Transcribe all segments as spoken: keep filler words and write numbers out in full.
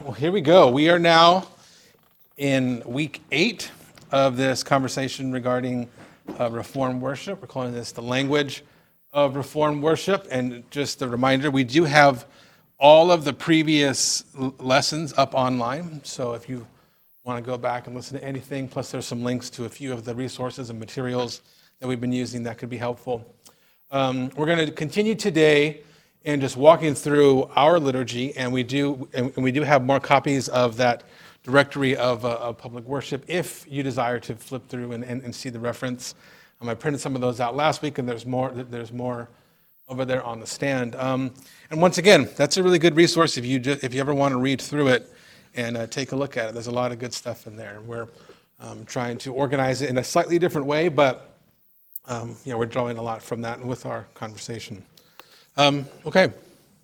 Well, here we go. We are now in week eight of this conversation regarding uh, Reformed worship. We're calling this the language of Reformed worship. And just a reminder, we do have all of the previous l- lessons up online. So if you want to go back and listen to anything, plus there's some links to a few of the resources and materials that we've been using that could be helpful. Um, we're going to continue today and just walking through our liturgy, and we do and we do have more copies of that directory of, uh, of public worship if you desire to flip through and, and, and see the reference. Um, I printed some of those out last week, and there's more there's more over there on the stand. Um, and once again, that's a really good resource if you just, if you ever want to read through it and uh, take a look at it. There's a lot of good stuff in there. We're um, trying to organize it in a slightly different way, but um, you know, we're drawing a lot from that with our conversation. Um, okay.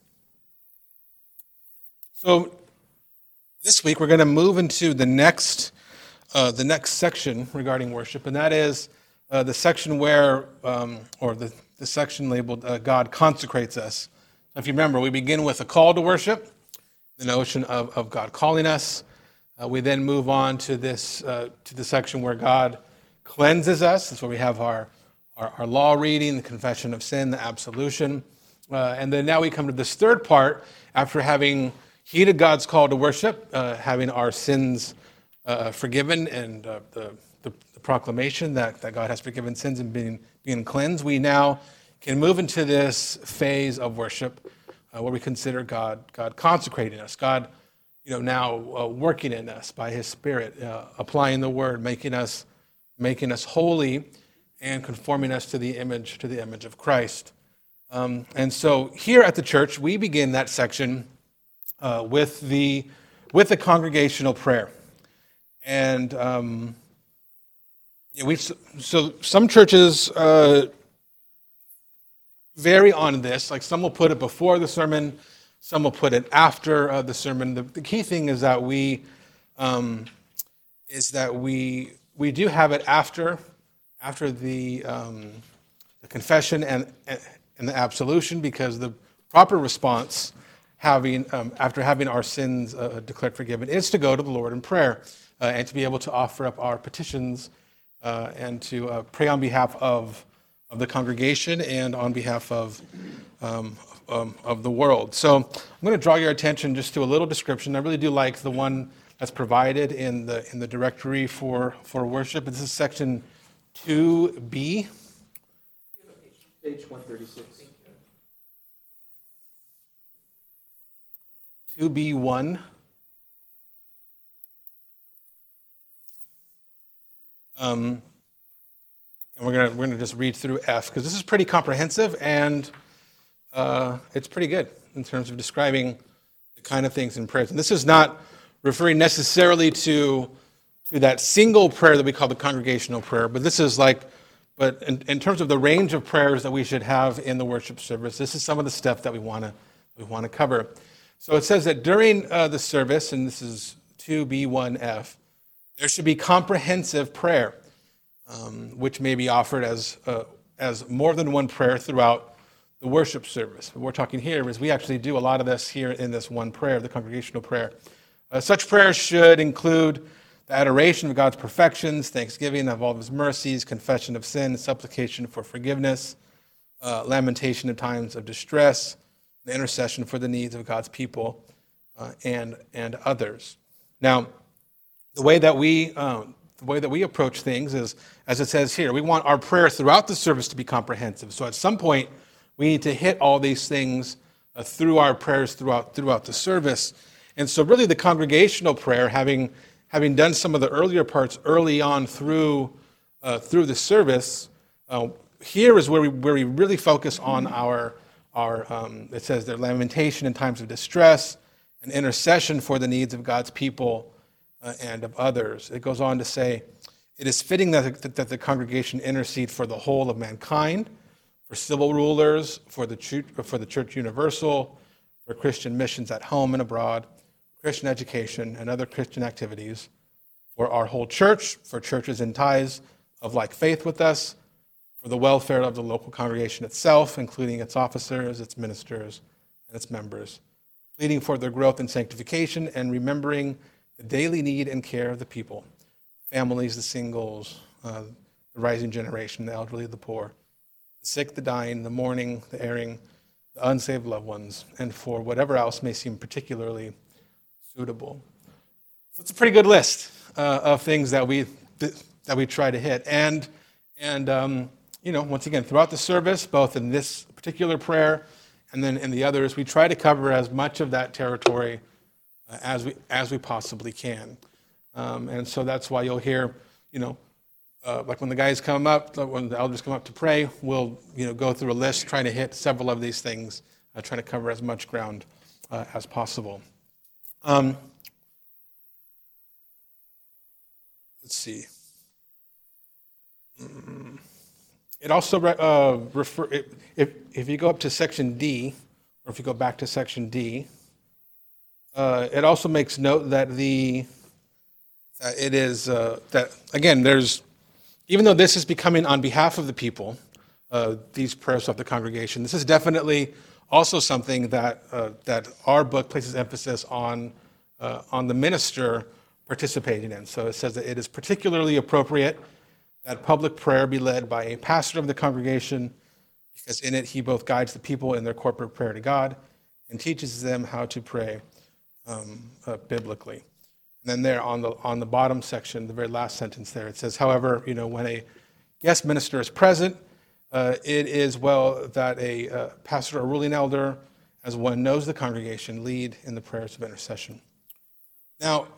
So this week we're going to move into the next uh, the next section regarding worship, and that is uh, the section where, um, or the, the section labeled uh, God consecrates us. If you remember, we begin with a call to worship, the notion of, of God calling us. Uh, we then move on to this uh, to the section where God cleanses us. That's where we have our, our, our law reading, the confession of sin, the absolution. Uh, and then now we come to this third part, after having heeded God's call to worship, uh, having our sins uh, forgiven, and uh, the, the, the proclamation that, that God has forgiven sins and being, being cleansed. We now can move into this phase of worship uh, where we consider God God consecrating us, God, you know, now uh, working in us by His Spirit, uh, applying the Word, making us making us holy, and conforming us to the image to the image of Christ. Um, and so here at the church, we begin that section uh, with the with the congregational prayer. And um, yeah, we so some churches uh, vary on this. Like some will put it before the sermon, some will put it after uh, the sermon. The, the key thing is that we um, is that we we do have it after after the um, the confession and. and and the absolution, because the proper response, having um, after having our sins uh, declared forgiven, is to go to the Lord in prayer uh, and to be able to offer up our petitions uh, and to uh, pray on behalf of of the congregation and on behalf of um, um, of the world. So I'm going to draw your attention just to a little description. I really do like the one that's provided in the in the directory for for worship. This is section two B. Page one thirty-six. two B one. Um, and we're gonna we're gonna just read through F, because this is pretty comprehensive, and uh, it's pretty good in terms of describing the kind of things in prayers. And this is not referring necessarily to to that single prayer that we call the congregational prayer, but this is like But in, in terms of the range of prayers that we should have in the worship service, this is some of the stuff that we want to we want to cover. So it says that during uh, the service, and this is two B one F, there should be comprehensive prayer, um, which may be offered as uh, as more than one prayer throughout the worship service. What we're talking here is we actually do a lot of this here in this one prayer, the congregational prayer. Uh, such prayers should include the adoration of God's perfections, thanksgiving of all of His mercies, confession of sin, supplication for forgiveness, uh, lamentation of times of distress, the intercession for the needs of God's people uh, and and others. Now, the way that we um, the way that we approach things is, as it says here, we want our prayer throughout the service to be comprehensive. So at some point, we need to hit all these things uh, through our prayers throughout throughout the service. And so, really, the congregational prayer, having Having done some of the earlier parts early on through uh, through the service, uh, here is where we where we really focus on our our. Um, it says their lamentation in times of distress, and intercession for the needs of God's people uh, and of others. It goes on to say, it is fitting that the, that the congregation intercede for the whole of mankind, for civil rulers, for the church, for the Church Universal, for Christian missions at home and abroad, Christian education, and other Christian activities, for our whole church, for churches in ties of like faith with us, for the welfare of the local congregation itself, including its officers, its ministers, and its members, pleading for their growth and sanctification, and remembering the daily need and care of the people, families, the singles, uh, the rising generation, the elderly, the poor, the sick, the dying, the mourning, the erring, the unsaved loved ones, and for whatever else may seem particularly suitable. So it's a pretty good list uh, of things that we that we try to hit, and and um, you know, once again, throughout the service, both in this particular prayer and then in the others, we try to cover as much of that territory uh, as we as we possibly can, um, and so that's why you'll hear, you know, uh, like when the guys come up, when the elders come up to pray, we'll you know go through a list trying to hit several of these things, uh, trying to cover as much ground uh, as possible. Um, let's see. It also uh, refer if if you go up to section D, or if you go back to section D, uh, it also makes note that the that it is uh, that again there's even though this is becoming on behalf of the people, uh, these prayers of the congregation, this is definitely also something that uh, that our book places emphasis on uh, on the minister participating in. So it says that it is particularly appropriate that public prayer be led by a pastor of the congregation, because in it he both guides the people in their corporate prayer to God and teaches them how to pray um, uh, biblically. And then there on the on the bottom section, the very last sentence there, it says, however, you know, when a guest minister is present, uh, it is well that a uh, pastor or ruling elder, as one knows the congregation, lead in the prayers of intercession. Now,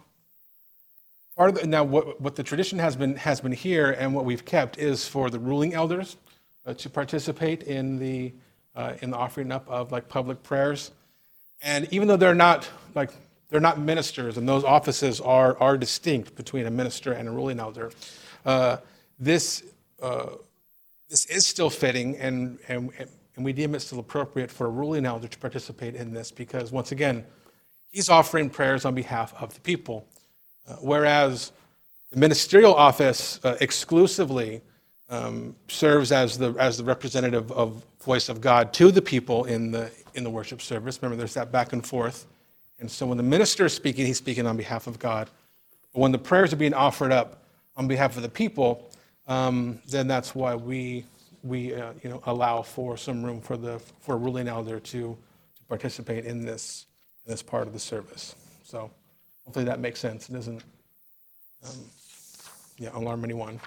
Part of the, now, what, what the tradition has been has been here, and what we've kept, is for the ruling elders uh, to participate in the uh, in the offering up of like public prayers. And even though they're not like they're not ministers, and those offices are are distinct between a minister and a ruling elder, uh, this uh, this is still fitting, and and and we deem it still appropriate for a ruling elder to participate in this, because once again, he's offering prayers on behalf of the people. Uh, whereas the ministerial office uh, exclusively um, serves as the as the representative of voice of God to the people in the in the worship service. Remember, there's that back and forth, and so when the minister is speaking, he's speaking on behalf of God. But when the prayers are being offered up on behalf of the people, um, then that's why we we uh, you know allow for some room for the for a ruling elder to to participate in this in this part of the service. So. Hopefully that makes sense. It doesn't um, yeah, alarm anyone.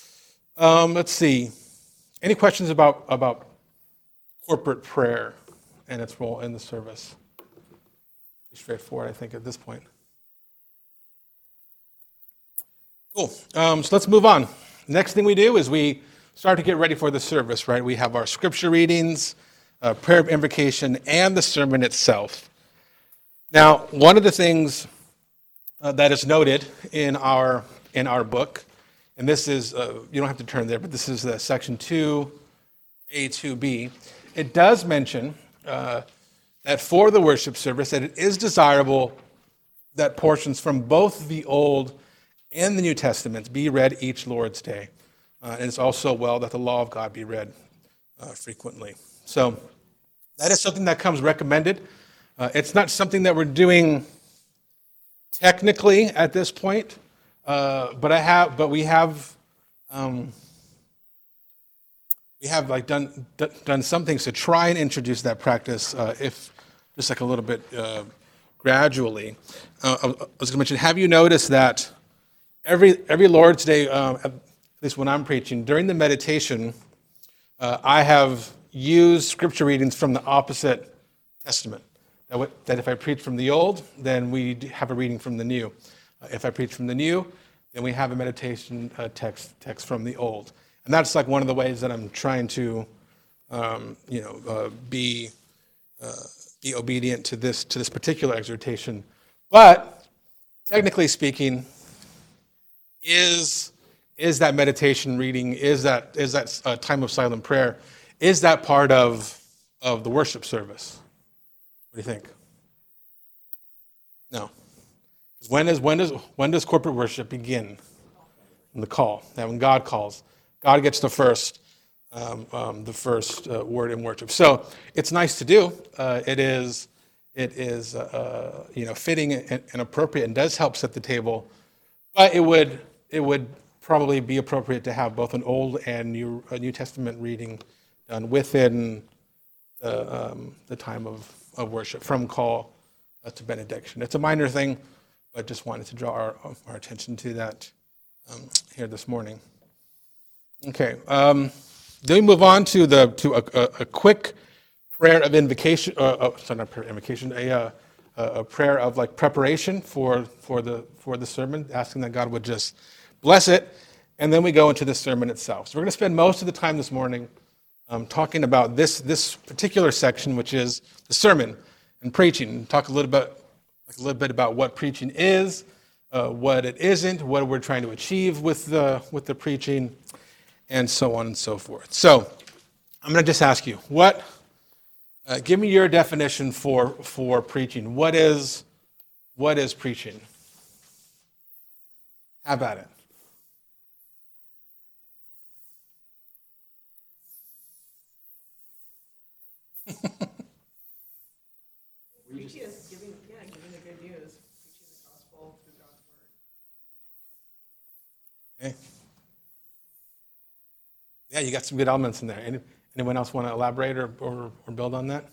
Um, let's see. Any questions about, about corporate prayer and its role in the service? Pretty straightforward, I think, at this point. Cool. Um, so let's move on. Next thing we do is we start to get ready for the service, right? We have our scripture readings, uh, prayer of invocation, and the sermon itself. Now, one of the things Uh, that is noted in our in our book, and this is uh, you don't have to turn there, but this is uh, section two A two B. It does mention uh, that for the worship service, that it is desirable that portions from both the Old and the New Testaments be read each Lord's Day, uh, and it's also well that the law of God be read uh, frequently. So that is something that comes recommended. Uh, it's not something that we're doing technically at this point, uh, but I have, but we have, um, we have like done d- done some things to try and introduce that practice, uh, if just like a little bit uh, gradually. Uh, I was going to mention, have you noticed that every every Lord's Day, um, at least when I'm preaching, during the meditation, uh, I have used scripture readings from the opposite testament. That, w- that if I preach from the Old, then we have a reading from the New. Uh, if I preach from the New, then we have a meditation uh, text text from the Old. And that's like one of the ways that I'm trying to, um, you know, uh, be uh, be obedient to this to this particular exhortation. But technically speaking, is is that meditation reading, is that is that uh, time of silent prayer, is that part of of the worship service? What do you think? No. When is when does when does corporate worship begin? In the call. That when God calls, God gets the first um, um, the first uh, word in worship. So it's nice to do. Uh, it is it is uh, you know fitting and, and appropriate and does help set the table. But it would it would probably be appropriate to have both an Old and New a New Testament reading done within the um, the time of, of worship, from call uh, to benediction. It's a minor thing, but just wanted to draw our, our attention to that um, here this morning. Okay, um, then we move on to the to a, a, a quick prayer of invocation. Uh, uh, sorry, not prayer of invocation. A, uh, a prayer of like preparation for for the for the sermon, asking that God would just bless it, and then we go into the sermon itself. So we're going to spend most of the time this morning um, talking about this this particular section, which is the sermon and preaching. Talk a little bit like a little bit about what preaching is, uh, what it isn't, what we're trying to achieve with the with the preaching, and so on and so forth. So I'm going to just ask you, what? Uh, give me your definition for for preaching. What is what is preaching? How about it? Preaching is giving, yeah, giving the good news, preaching the gospel through God's word. Okay. Yeah, you got some good elements in there. Any, anyone else want to elaborate or, or, or build on that?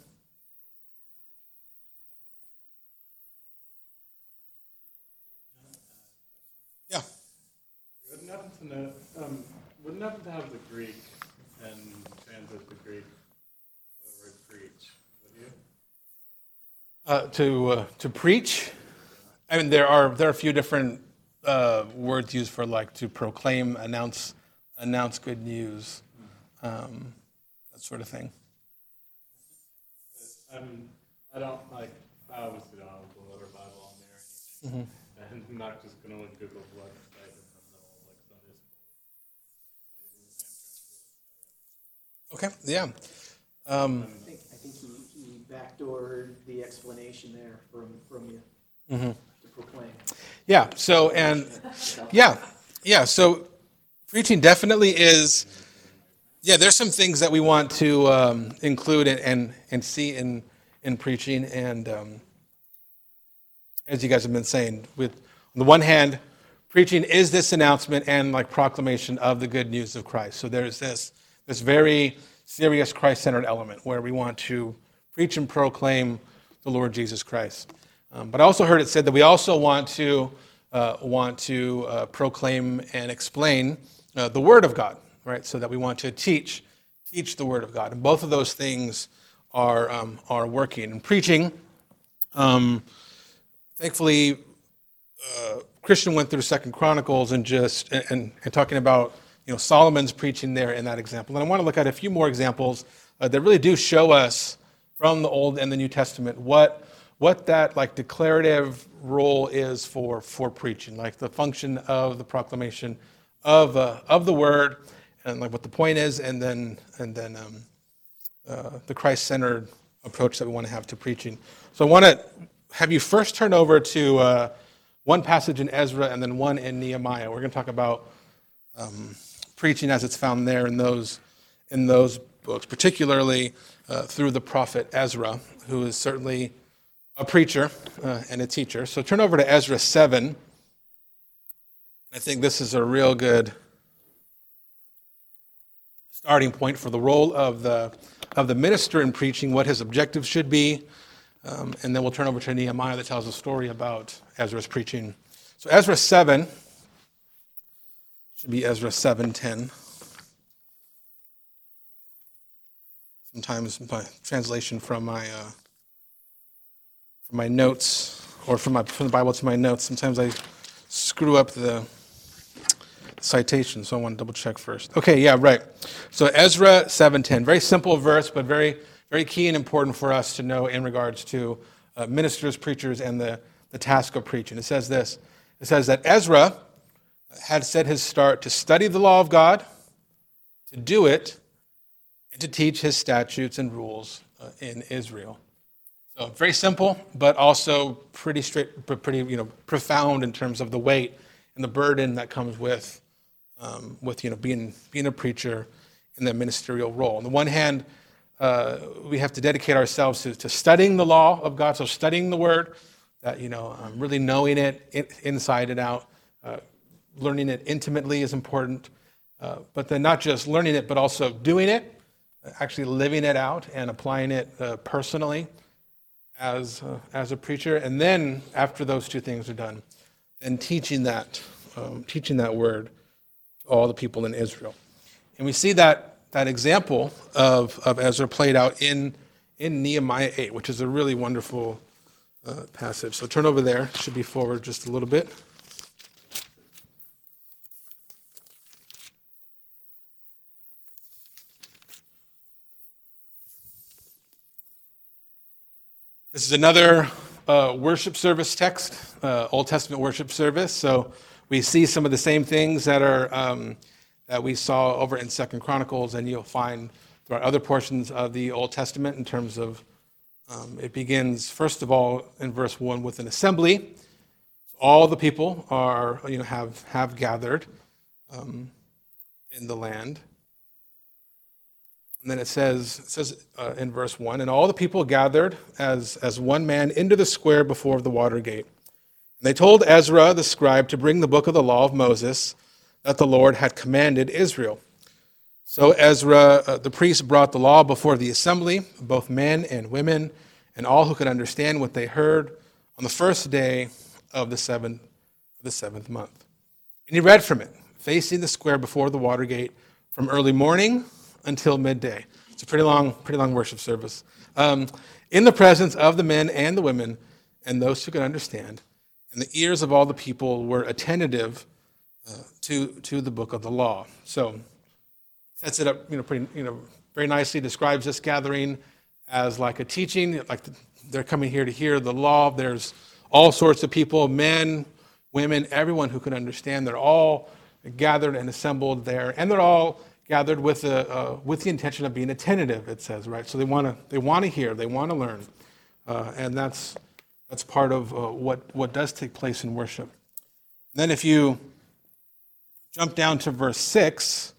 Yeah. You wouldn't happen to know, um, wouldn't happen to have the Greek and translate the Greek for the word preach, would you? Uh, to uh, to preach. I mean, there are there are a few different uh, words used for like to proclaim, announce, announce good news, um, that sort of thing. I'm, I don't like, I obviously don't have the letter Bible on there or anything. Mm-hmm. And I'm not just going to Google what like in the middle of like Sunday school. Okay. Yeah. Um, I think, I think he, he backdoored the explanation there from, from you mm-hmm. to proclaim. Yeah. So and yeah, yeah. So preaching definitely is. Yeah, there's some things that we want to um, include and, and and see in in preaching, and um, as you guys have been saying, with on the one hand, preaching is this announcement and like proclamation of the good news of Christ. So there's this this very serious Christ-centered element where we want to preach and proclaim the Lord Jesus Christ. Um, but I also heard it said that we also want to uh, want to uh, proclaim and explain uh, the Word of God. Right, so that we want to teach, teach the Word of God, and both of those things are um, are working. And preaching, um, thankfully, uh, Christian went through Second Chronicles and just and, and talking about you know Solomon's preaching there in that example. And I want to look at a few more examples uh, that really do show us from the Old and the New Testament what what that like declarative role is for for preaching, like the function of the proclamation of uh, of the Word. And like what the point is, and then and then um, uh, the Christ-centered approach that we want to have to preaching. So I want to have you first turn over to uh, one passage in Ezra and then one in Nehemiah. We're going to talk about um, preaching as it's found there in those in those books, particularly uh, through the prophet Ezra, who is certainly a preacher uh, and a teacher. So turn over to Ezra seven. I think this is a real good starting point for the role of the of the minister in preaching, what his objectives should be, um, and then we'll turn over to Nehemiah that tells a story about Ezra's preaching. So Ezra seven should be Ezra seven ten. Sometimes my translation from my uh, from my notes or from my from the Bible to my notes, sometimes I screw up the citation, so I want to double check first. Okay, yeah, right. So Ezra seven ten, very simple verse, but very very key and important for us to know in regards to uh, ministers, preachers, and the, the task of preaching. It says this. It says that Ezra had set his start to study the law of God, to do it, and to teach his statutes and rules uh, in Israel. So very simple, but also pretty straight, but pretty you know profound in terms of the weight and the burden that comes with Um, with you know being being a preacher in that ministerial role. On the one hand, uh, we have to dedicate ourselves to, to studying the law of God, so studying the Word, that, you know, um, really knowing it in, inside and out, uh, learning it intimately is important, uh, but then not just learning it, but also doing it, actually living it out and applying it uh, personally as uh, as a preacher. And then after those two things are done, then teaching that um, teaching that word to all the people in Israel. And we see that that example of of Ezra played out in in Nehemiah eight, which is a really wonderful uh, passage. So turn over there. It should be forward just a little bit. This is another uh, worship service text, uh, Old Testament worship service. So we see some of the same things that are um, that we saw over in Second Chronicles, and you'll find throughout other portions of the Old Testament in terms of um, it begins first of all in verse one with an assembly. All the people are you know have have gathered um, in the land. And then it says, it says uh, in verse one, and all the people gathered as, as one man into the square before the water gate. And they told Ezra the scribe to bring the book of the law of Moses that the Lord had commanded Israel. So Ezra, uh, the priest, brought the law before the assembly, both men and women, and all who could understand what they heard on the first day of the seventh, of the seventh month. And he read from it, facing the square before the water gate, from early morning until midday. It's a pretty long, pretty long worship service. Um, in the presence of the men and the women and those who could understand, and the ears of all the people were attentive uh, to to the book of the law. So sets it up, you know, pretty, you know, very nicely. Describes this gathering as like a teaching, like they're coming here to hear the law. There's all sorts of people, men, women, everyone who can understand. They're all gathered and assembled there, and they're all gathered with the uh, with the intention of being attentive. It says, right. So they want to they want to hear, they want to learn, uh, and that's that's part of uh, what what does take place in worship. And then if you jump down to verse six,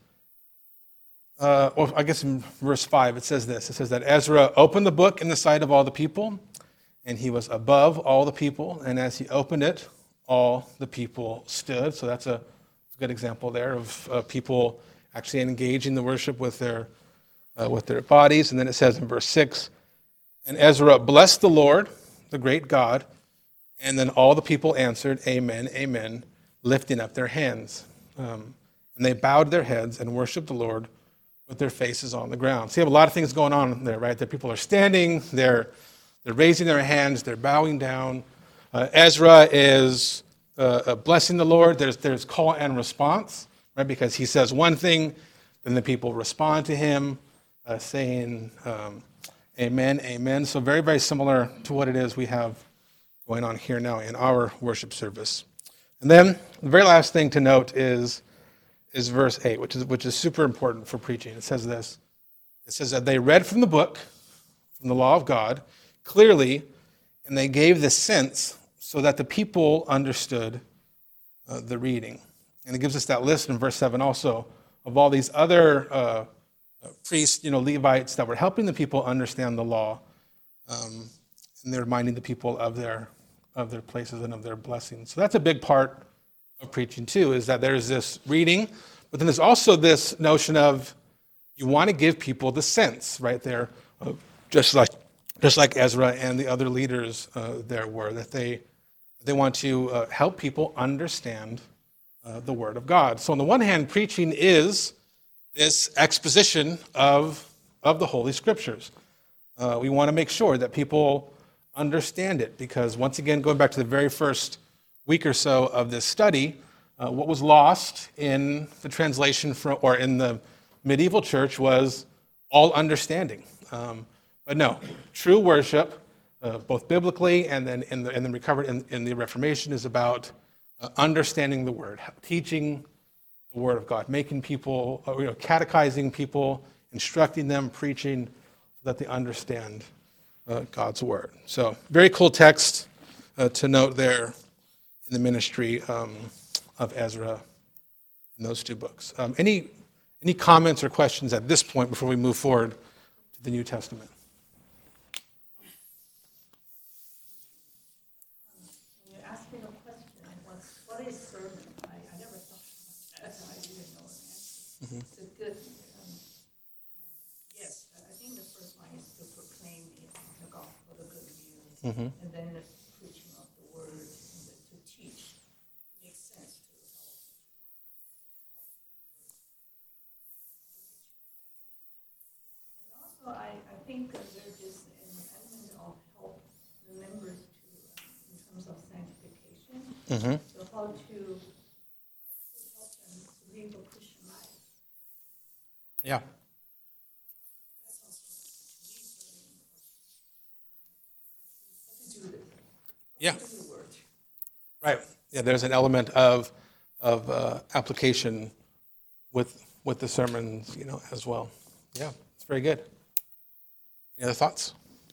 uh, or I guess in verse five, it says this. It says that Ezra opened the book in the sight of all the people, and he was above all the people. And as he opened it, all the people stood. So that's a, that's a good example there of uh, people actually engaging the worship with their uh, with their bodies. And then it says in verse six, and Ezra blessed the Lord, the great God, and then all the people answered, Amen, Amen, lifting up their hands. Um, and they bowed their heads and worshiped the Lord with their faces on the ground. So you have a lot of things going on there, right? That people are standing, they're they're raising their hands, they're bowing down. Uh, Ezra is uh, blessing the Lord. There's there's call and response. Right, because he says one thing, then the people respond to him, uh, saying, um, amen, amen. So very, very similar to what it is we have going on here now in our worship service. And then the very last thing to note is, is verse eight, which is, which is super important for preaching. It says this. It says that they read from the book, from the law of God, clearly, and they gave the sense so that the people understood uh, the reading. And it gives us that list in verse seven also of all these other uh, priests, you know, Levites that were helping the people understand the law, um, and they're reminding the people of their of their places and of their blessings. So that's a big part of preaching too, is that there's this reading, but then there's also this notion of you want to give people the sense right there, of just like just like Ezra and the other leaders uh, there were, that they they want to uh, help people understand Uh, the Word of God. So on the one hand, preaching is this exposition of, of the Holy Scriptures. Uh, we want to make sure that people understand it, because once again, going back to the very first week or so of this study, uh, what was lost in the translation from, or in the medieval church was all understanding. Um, but no, true worship, uh, both biblically and then in the, and then recovered in, in the Reformation, is about Uh, understanding the Word, teaching the Word of God, making people, uh, you know, catechizing people, instructing them, preaching, so that they understand uh, God's Word. So, very cool text uh, to note there in the ministry um, of Ezra in those two books. Um, any any comments or questions at this point before we move forward to the New Testament. You asked me the question, what's, what is sermon? I, I never thought about that, I didn't know the answer. It's a good, um, yes, I I think the first one is to proclaim the the gospel, the good news, Mhm. and then the preaching of the word, and the, to teach. Makes sense to help. And also, I, I think that there is an element of help the members to, um, in terms of sanctification. Mhm. So how to, how to help them to live a Christian life. Yeah. That's also to me very important. How to do this. Yeah. How to do the word. Right. Yeah, there's an element of of uh, application with with the sermons, you know, as well. Yeah, it's very good. Any other thoughts?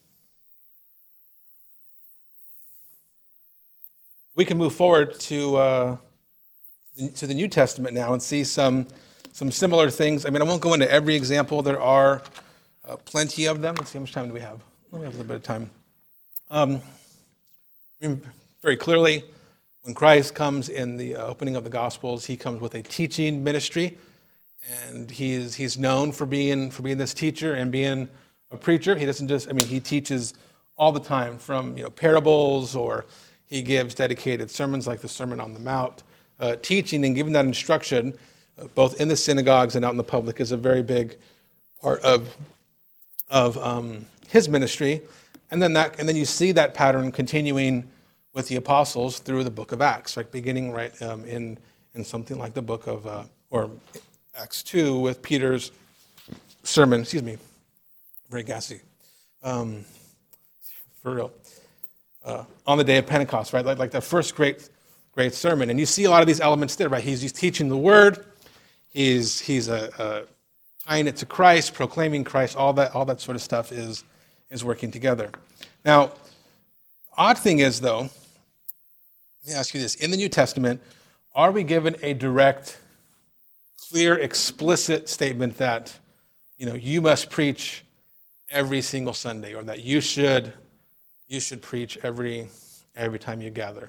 We can move forward to uh, the- to the New Testament now and see some some similar things. I mean, I won't go into every example. There are uh, plenty of them. Let's see, how much time do we have? We have a little bit of time. Um, I mean, very clearly, when Christ comes in the uh, opening of the Gospels, he comes with a teaching ministry, and he's he's known for being for being this teacher and being a preacher. He doesn't just, I mean, he teaches all the time, from, you know, parables, or he gives dedicated sermons like the Sermon on the Mount. Uh, teaching and giving that instruction, uh, both in the synagogues and out in the public, is a very big part of of um, his ministry. And then that, and then you see that pattern continuing with the apostles through the book of Acts, like beginning right um, in in something like the book of uh, or Acts two with Peter's sermon. Excuse me, very gassy, um, for real. Uh, on the day of Pentecost, right? Like like the first great great sermon, and you see a lot of these elements there, right? He's he's teaching the word, he's he's uh, uh, tying it to Christ, proclaiming Christ. All that all that sort of stuff is is working together. Now, odd thing is though, let me ask you this: in the New Testament, are we given a direct, clear, explicit statement that, you know, you must preach every single Sunday, or that you should you should preach every every time you gather?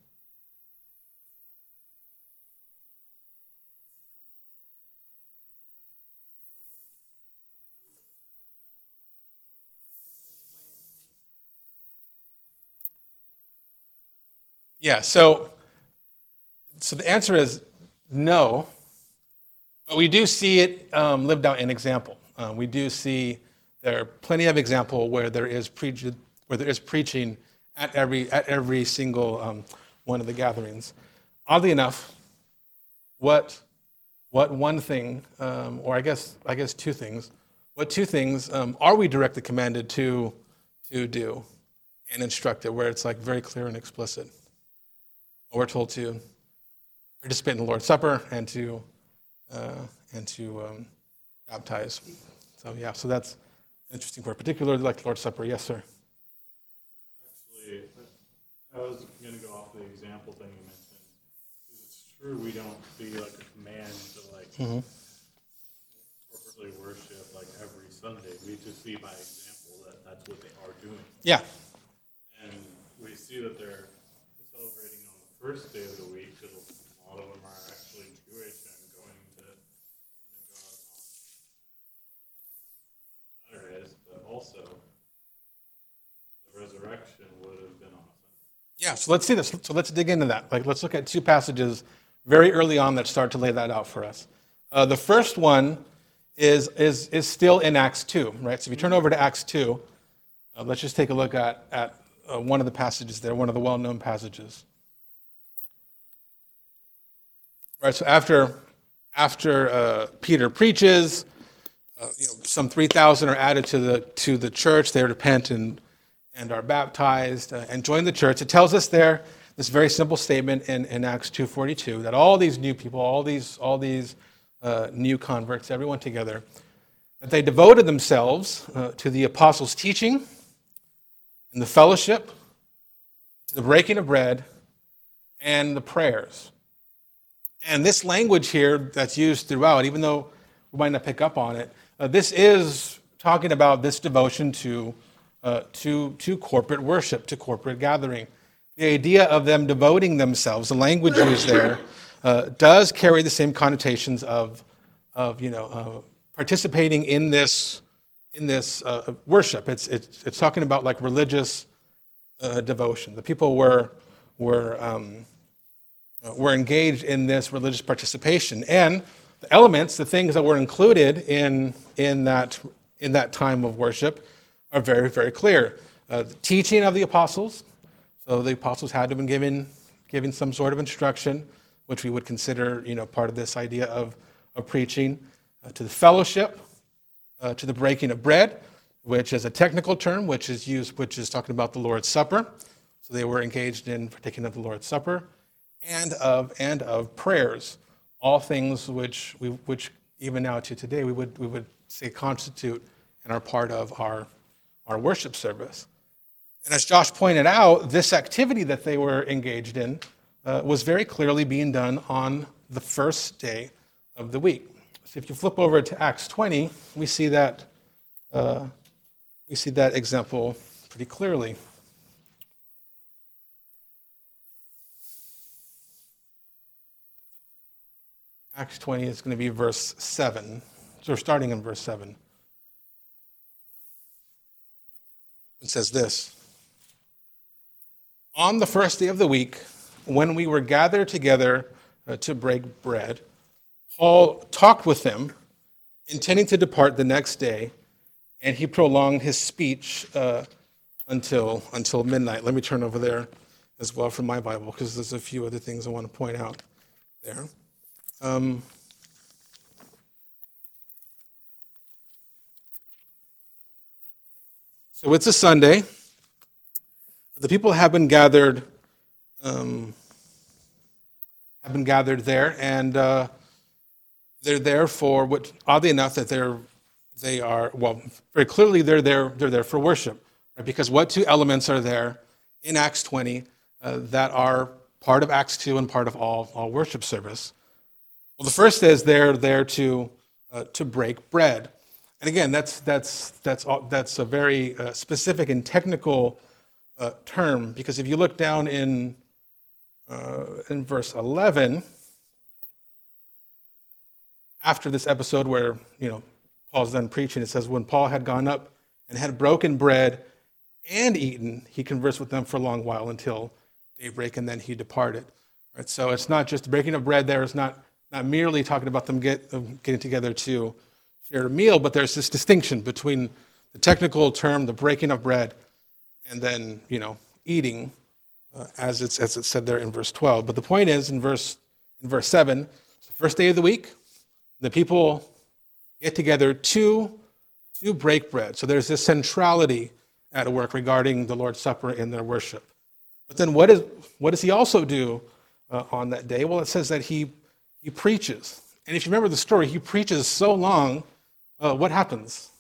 Yeah, so so the answer is no, but we do see it um, lived out in example. Uh, we do see there are plenty of example where there is preach, where there is preaching at every at every single um, one of the gatherings. Oddly enough, what what one thing, um, or I guess I guess two things, what two things um, are we directly commanded to to do and instructed, where it's like very clear and explicit? We're told to participate in the Lord's Supper and to uh, and to um, baptize. So yeah, so that's an interesting part, particularly like the Lord's Supper. Yes, sir. Actually, I was going to go off the example thing you mentioned. It's true we don't see like a command to like Mhm. corporately worship like every Sunday. We just see by example that that's what they are doing. Yeah, And we see that they're celebrating on the first day of the week, because a lot of them are actually Jewish and going to synagogue on Saturdays, but also the resurrection would have been on a Sunday. yeah. So let's see this. So let's dig into that. Like, let's look at two passages very early on that start to lay that out for us. Uh, the first one is is is still in Acts two, right? So if you turn over to Acts two, uh, let's just take a look at at uh, one of the passages there, one of the well-known passages. Right. So after after uh, Peter preaches, uh, you know, some three thousand are added to the to the church. They repent and and are baptized uh, and join the church. It tells us there this very simple statement in, in Acts two forty-two that all these new people, all these all these uh, new converts, everyone together, that they devoted themselves uh, to the apostles' teaching, and the fellowship, to the breaking of bread, and the prayers. And this language here that's used throughout, even though we might not pick up on it, uh, this is talking about this devotion to, uh, to, to corporate worship, to corporate gathering. The idea of them devoting themselves, the language used there, uh, does carry the same connotations of, of you know, uh, participating in this, in this uh, worship. It's, it's, it's talking about like religious uh, devotion. The people were, were, um, were engaged in this religious participation. And the elements, the things that were included in, in, that, in that time of worship are very, very clear. Uh, the teaching of the apostles. So the apostles had to have been given, given some sort of instruction, which we would consider, you know, part of this idea of, of preaching. Uh, to the fellowship, uh, to the breaking of bread, which is a technical term, which is used, which is talking about the Lord's Supper. So they were engaged in partaking of the Lord's Supper, and of and of prayers. All things which we, which even now to today we would we would say constitute and are part of our our worship service. And as Josh pointed out, this activity that they were engaged in uh, was very clearly being done on the first day of the week. So if you flip over to Acts twenty, we see that uh, we see that example pretty clearly. Acts twenty is going to be verse seven. So we're starting in verse seven. It says this: On the first day of the week, when we were gathered together uh, to break bread, Paul talked with them, intending to depart the next day, and he prolonged his speech uh, until until midnight. Let me turn over there as well from my Bible, because there's a few other things I want to point out there. Um, so it's a Sunday. The people have been gathered, um, have been gathered there, and uh, they're there for what, oddly enough, that they're they are well, very clearly they're there. They're there for worship, right? Because what two elements are there in Acts twenty uh, that are part of Acts two and part of all all worship service? Well, the first is they're there to uh, to break bread, and again, that's that's that's all, that's a very uh, specific and technical uh, term, because if you look down in uh, in verse eleven, after this episode where you know Paul's done preaching, it says, when Paul had gone up and had broken bread and eaten, he conversed with them for a long while until daybreak, and then he departed. Right, so it's not just the breaking of bread. There is not. Not merely talking about them get, uh, getting together to share a meal, but there's this distinction between the technical term, the breaking of bread, and then, you know, eating, uh, as it's as it's said there in verse twelve. But the point is, in verse in verse seven, it's the first day of the week, the people get together to to break bread. So there's this centrality at work regarding the Lord's Supper in their worship. But then, what is what does he also do uh, on that day? Well, it says that he He preaches. And if you remember the story, he preaches so long, uh, what happens?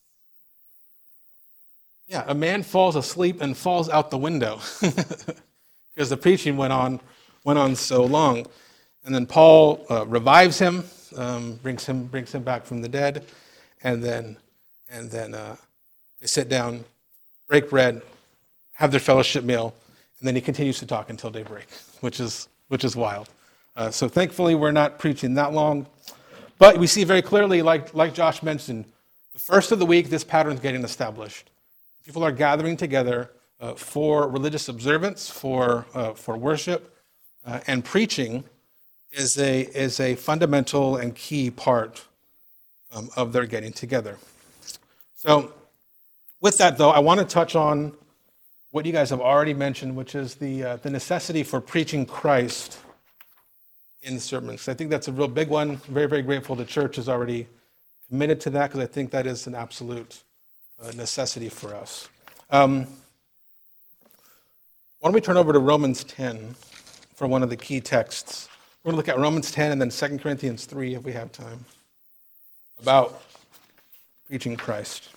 Yeah, a man falls asleep and falls out the window because the preaching went on went on so long. And then Paul uh, revives him, um, brings him brings him back from the dead, and then and then uh, they sit down, break bread, have their fellowship meal, and then he continues to talk until daybreak, which is which is wild. Uh, so thankfully, we're not preaching that long. But we see very clearly, like, like Josh mentioned, the first of the week, this pattern is getting established. People are gathering together uh, for religious observance, for uh, for worship, uh, and preaching is a, is a fundamental and key part um, of their getting together. So with that, though, I want to touch on what you guys have already mentioned, which is the uh, the necessity for preaching Christ in sermons. I think that's a real big one. Very, very grateful the church is already committed to that, because I think that is an absolute uh, necessity for us. Um, why don't we turn over to Romans ten for one of the key texts. We're going to look at Romans ten and then Second Corinthians three, if we have time, about preaching Christ.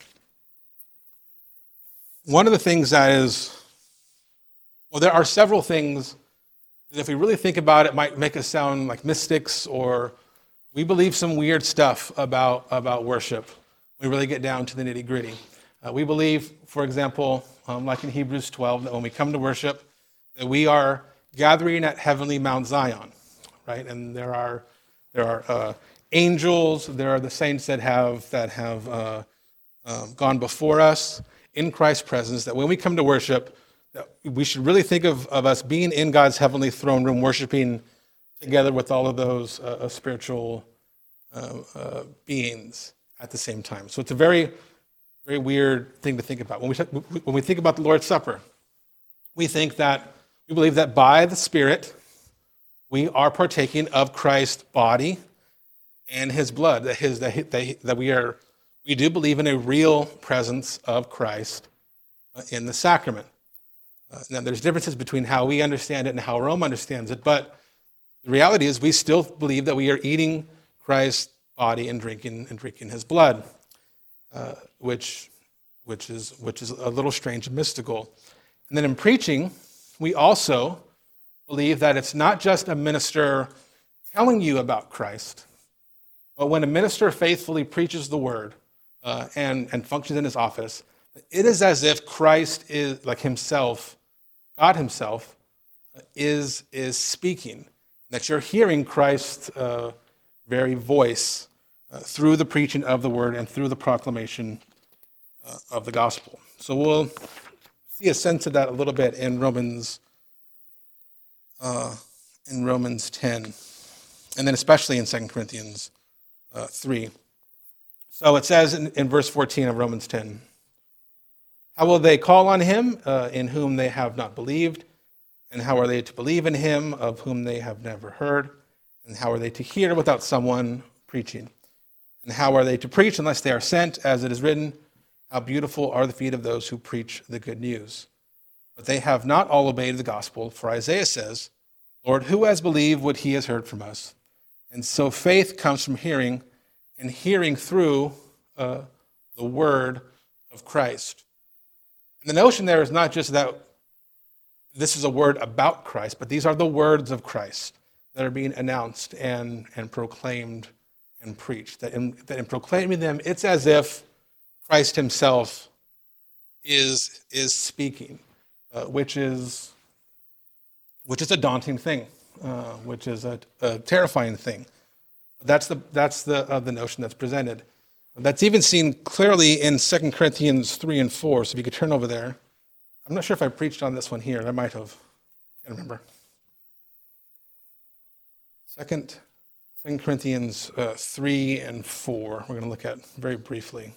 One of the things that is, well, there are several things that if we really think about it, might make us sound like mystics, or we believe some weird stuff about, about worship. we really get down to the nitty gritty. Uh, we believe, for example, um, like in Hebrews twelve, that when we come to worship, that we are gathering at heavenly Mount Zion, right? And there are there are uh, angels, there are the saints that have that have uh, um, gone before us in Christ's presence. That when we come to worship, that we should really think of, of us being in God's heavenly throne room, worshiping together with all of those uh, spiritual uh, uh, beings at the same time. So it's a very, very weird thing to think about. When we, when we think about the Lord's Supper, we think that, we believe that by the Spirit, we are partaking of Christ's body and his blood, that, his, that, he, that we are, we do believe in a real presence of Christ uh, in the sacrament. Uh, now, there's differences between how we understand it and how Rome understands it, but the reality is we still believe that we are eating Christ's body and drinking and drinking his blood, uh, which, which is which is a little strange and mystical. And then in preaching, we also believe that it's not just a minister telling you about Christ, but when a minister faithfully preaches the word uh, and, and functions in his office, it is as if Christ is, like himself, God himself, is, is speaking, that you're hearing Christ's uh, very voice uh, through the preaching of the word and through the proclamation uh, of the gospel. So we'll see a sense of that a little bit in Romans uh, in Romans ten, and then especially in Second Corinthians uh, three. So it says in, in verse fourteen of Romans ten, how will they call on him uh, in whom they have not believed? And how are they to believe in him of whom they have never heard? And how are they to hear without someone preaching? And how are they to preach unless they are sent? As it is written, how beautiful are the feet of those who preach the good news. But they have not all obeyed the gospel, for Isaiah says, Lord, who has believed what he has heard from us? And so faith comes from hearing, and hearing through uh, the word of Christ. And the notion there is not just that this is a word about Christ, but these are the words of Christ that are being announced and, and proclaimed and preached. That in, that in proclaiming them, it's as if Christ himself is, is speaking, uh, which is which is a daunting thing, uh, which is a, a terrifying thing. That's the that's the uh, the notion that's presented. That's even seen clearly in Second Corinthians three and four. So if you could turn over there. I'm not sure if I preached on this one here. I might have. Can't remember. Second, Second Corinthians uh, three and four. We're going to look at very briefly.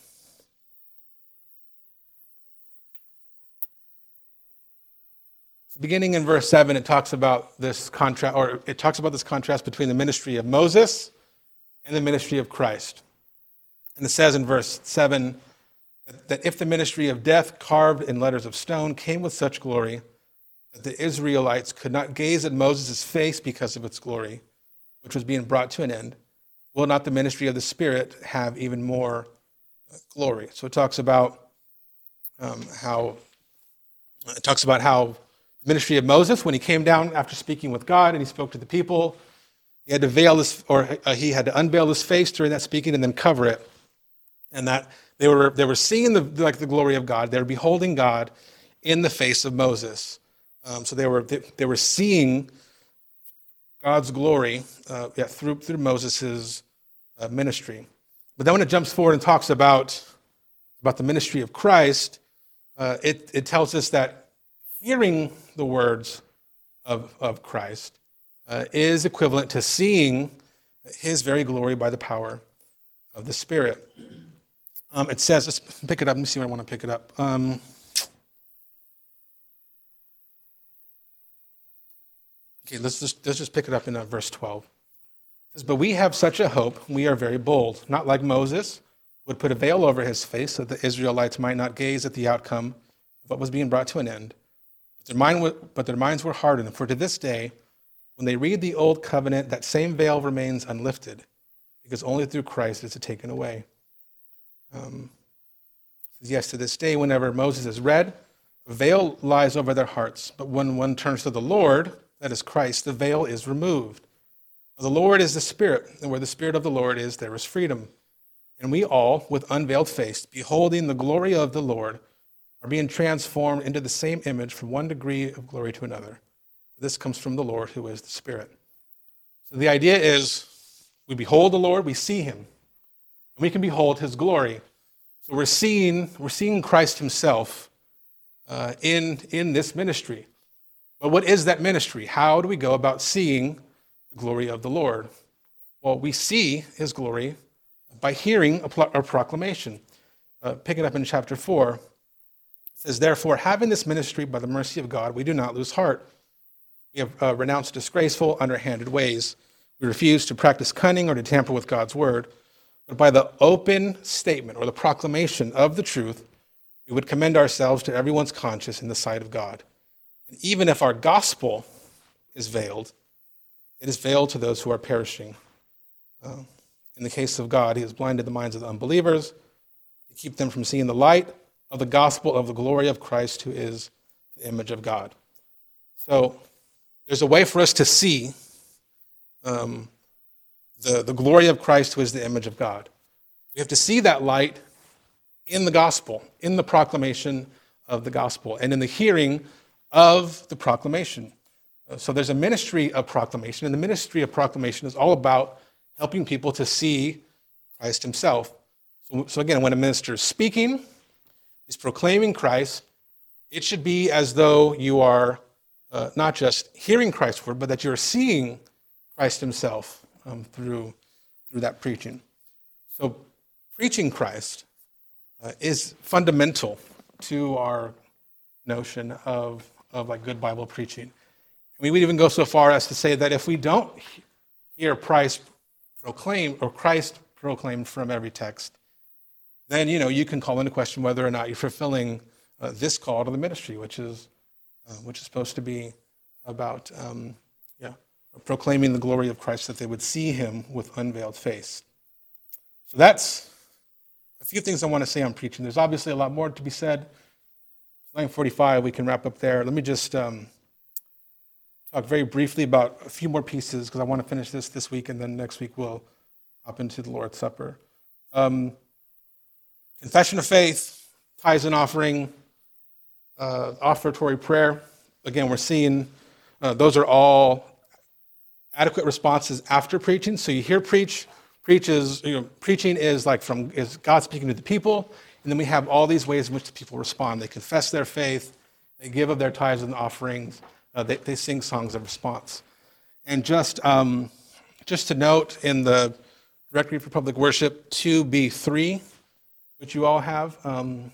So beginning in verse seven, it talks about this contrast, or it talks about this contrast between the ministry of Moses and the ministry of Christ. And it says in verse seven that, that if the ministry of death carved in letters of stone came with such glory that the Israelites could not gaze at Moses' face because of its glory, which was being brought to an end, will not the ministry of the Spirit have even more glory? So it talks about um, how it talks about how the ministry of Moses, when he came down after speaking with God and he spoke to the people, he had to veil this, or uh, he had to unveil his face during that speaking and then cover it, and that they were they were seeing the like the glory of God. They were beholding God in the face of Moses. Um, so they were they, they were seeing God's glory uh, yeah, through through Moses' uh, ministry. But then when it jumps forward and talks about about the ministry of Christ, uh, it it tells us that hearing the words of of Christ uh, is equivalent to seeing his very glory by the power of the Spirit. Um, it says, let's pick it up. Let me see where I want to pick it up. Um, okay, let's just let's just pick it up in uh, verse twelve. It says, "But we have such a hope. We are very bold, not like Moses would put a veil over his face, so that the Israelites might not gaze at the outcome of what was being brought to an end. But their mind, w- but their minds were hardened. For to this day, when they read the old covenant, that same veil remains unlifted, because only through Christ is it taken away." Um, it says, yes, to this day, whenever Moses is read, a veil lies over their hearts. But when one turns to the Lord, that is Christ, the veil is removed. The Lord is the Spirit, and where the Spirit of the Lord is, there is freedom. And we all, with unveiled face, beholding the glory of the Lord, are being transformed into the same image from one degree of glory to another. This comes from the Lord, who is the Spirit. So the idea is we behold the Lord, we see him, and we can behold his glory. So we're seeing, we're seeing Christ himself uh, in, in this ministry. But what is that ministry? How do we go about seeing the glory of the Lord? Well, we see his glory by hearing a, pro- a proclamation. Uh, pick it up in chapter four. It says, therefore, having this ministry by the mercy of God, we do not lose heart. We have uh, renounced disgraceful, underhanded ways. We refuse to practice cunning or to tamper with God's word. But by the open statement or the proclamation of the truth, we would commend ourselves to everyone's conscience in the sight of God. And even if our gospel is veiled, it is veiled to those who are perishing. Uh, in the case of God, he has blinded the minds of the unbelievers to keep them from seeing the light of the gospel of the glory of Christ, who is the image of God. So there's a way for us to see um, the, the glory of Christ, who is the image of God. We have to see that light in the gospel, in the proclamation of the gospel, and in the hearing of the proclamation. Uh, so there's a ministry of proclamation, and the ministry of proclamation is all about helping people to see Christ himself. So, so again, when a minister is speaking, he's proclaiming Christ, it should be as though you are uh, not just hearing Christ's word, but that you're seeing Christ himself um, through, through that preaching. So preaching Christ uh, is fundamental to our notion of, of like good Bible preaching. We would even go so far as to say that if we don't hear Christ proclaimed or Christ proclaimed from every text, then, you know, you can call into question whether or not you're fulfilling uh, this call to the ministry, which is uh, which is supposed to be about um, yeah, proclaiming the glory of Christ, that they would see him with unveiled face. So that's a few things I want to say on preaching. There's obviously a lot more to be said. nine forty-five, we can wrap up there. Let me just um, talk very briefly about a few more pieces, because I want to finish this this week, and then next week we'll hop into the Lord's Supper. Um, confession of faith, tithes and offering, uh, offertory prayer. Again, we're seeing uh, those are all adequate responses after preaching. So you hear preach, preach is, you know, preaching is like from is God speaking to the people, and then we have all these ways in which the people respond. They confess their faith, they give of their tithes and offerings, uh, they, they sing songs of response. And just um, just to note, in the Directory for Public Worship two B three, which you all have, um,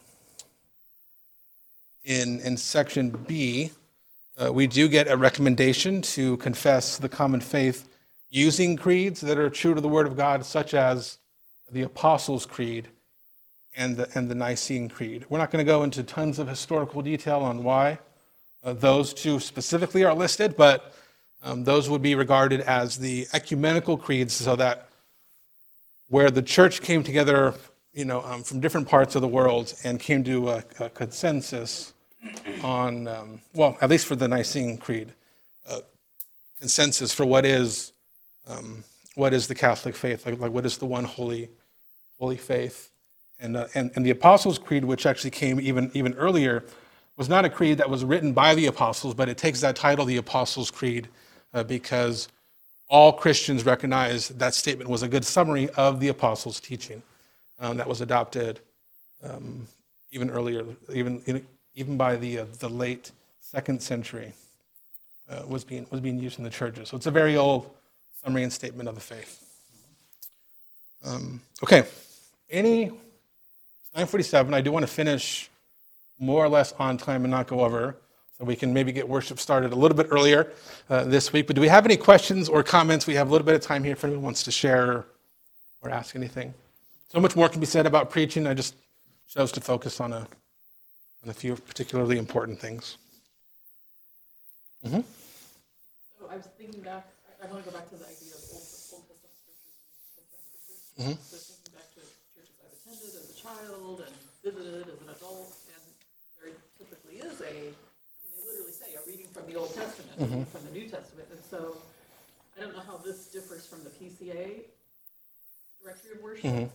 in, in section B, uh, we do get a recommendation to confess the common faith using creeds that are true to the Word of God, such as the Apostles' Creed and the, and the Nicene Creed. We're not going to go into tons of historical detail on why uh, those two specifically are listed, but um, those would be regarded as the ecumenical creeds, so that where the church came together, you know, um, from different parts of the world and came to a, a consensus on, um, well, at least for the Nicene Creed, uh, consensus for what is um, what is the Catholic faith, like, like what is the one holy holy faith. And, uh, and and the Apostles' Creed, which actually came even even earlier, was not a creed that was written by the apostles, but it takes that title, the Apostles' Creed, uh, because all Christians recognize that statement was a good summary of the apostles' teaching um, that was adopted um, even earlier, even in, even by the uh, the late second century, uh, was being was being used in the churches. So it's a very old summary and statement of the faith. Um, okay, any. nine forty-seven, I do want to finish more or less on time and not go over, so we can maybe get worship started a little bit earlier uh, this week. But do we have any questions or comments? We have a little bit of time here if anyone wants to share or ask anything. So much more can be said about preaching. I just chose to focus on a, on a few particularly important things. Mm-hmm. So I was thinking back, I, I want to go back to the idea of Old, Old Testament scriptures and New Testament scriptures. Mm-hmm. So thinking back to churches I've attended as a child and visited as an adult, and there typically is a, I mean, they literally say a reading from the Old Testament, a reading from the New Testament. And so I don't know how this differs from the P C A directory of worship. Mm-hmm.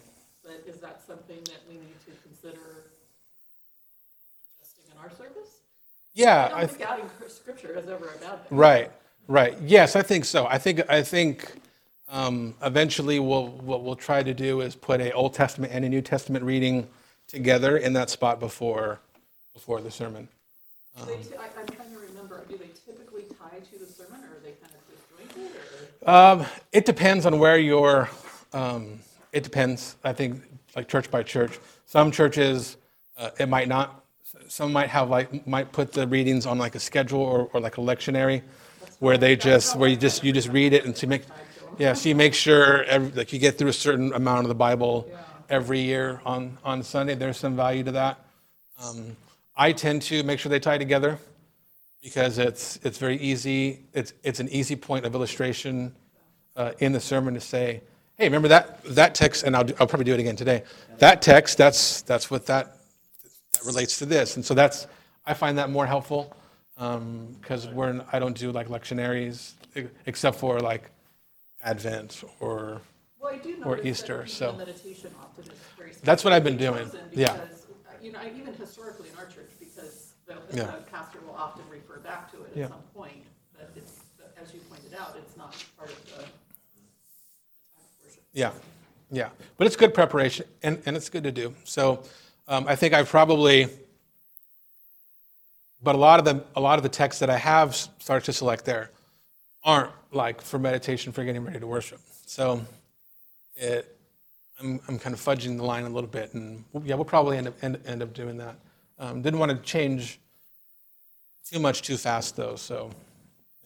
but is that something that we need to consider adjusting in our service? Yeah, I I don't th- think adding scripture is ever a bad thing. right, right. Yes, I think so. I think I think um, eventually we'll what we'll try to do is put a Old Testament and a New Testament reading together in that spot before before the sermon. Do they t- I, I'm trying to remember, do they typically tie to the sermon, or are they kind of disjointed, or? Um, it depends on where you're. Um, it depends. I think like church by church. Some churches uh, it might not. Some might have like might put the readings on like a schedule or, or like a lectionary, where they just where you just you just read it and so you make yeah so you make sure every, like you get through a certain amount of the Bible every year on on Sunday. There's some value to that. Um, I tend to make sure they tie together because it's it's very easy. It's it's an easy point of illustration uh, in the sermon to say, hey, remember that that text, and I'll do, I'll probably do it again today. That text, that's that's what that that relates to this, and so that's I find that more helpful because um, we're I don't do like lectionaries except for like Advent or Well, I do or notice Easter, that so- the meditation often is very That's what I've been specifically doing, chosen yeah. because, uh, you know, I- even historically in our church, because the, Yeah. the pastor will often refer back to it Yeah. at some point, but it's, but as you pointed out, it's not part of the the time of worship. Yeah, yeah. But it's good preparation, and, and it's good to do. So um, I think I've probably, but a lot of the a lot of the texts that I have started to select there aren't like for meditation for getting ready to worship. So it, I'm I'm kind of fudging the line a little bit, and yeah, we'll probably end up end, end up doing that. Um, didn't want to change too much too fast though. So yeah.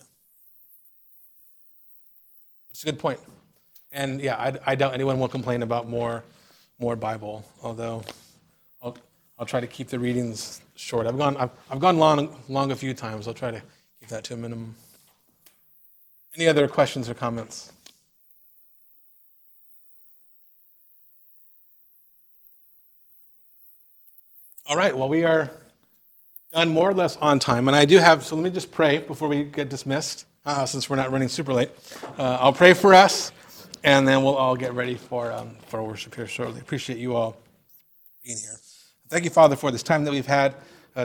It's a good point. And yeah, I, I doubt anyone will complain about more, more Bible. Although, I'll I'll try to keep the readings short. I've gone I've, I've gone long long a few times. I'll try to keep that to a minimum. Any other questions or comments? All right. Well, we are done more or less on time, and I do have. So let me just pray before we get dismissed, uh, since we're not running super late. Uh, I'll pray for us. And then we'll all get ready for um, for worship here shortly. Appreciate you all being here. Thank you, Father, for this time that we've had.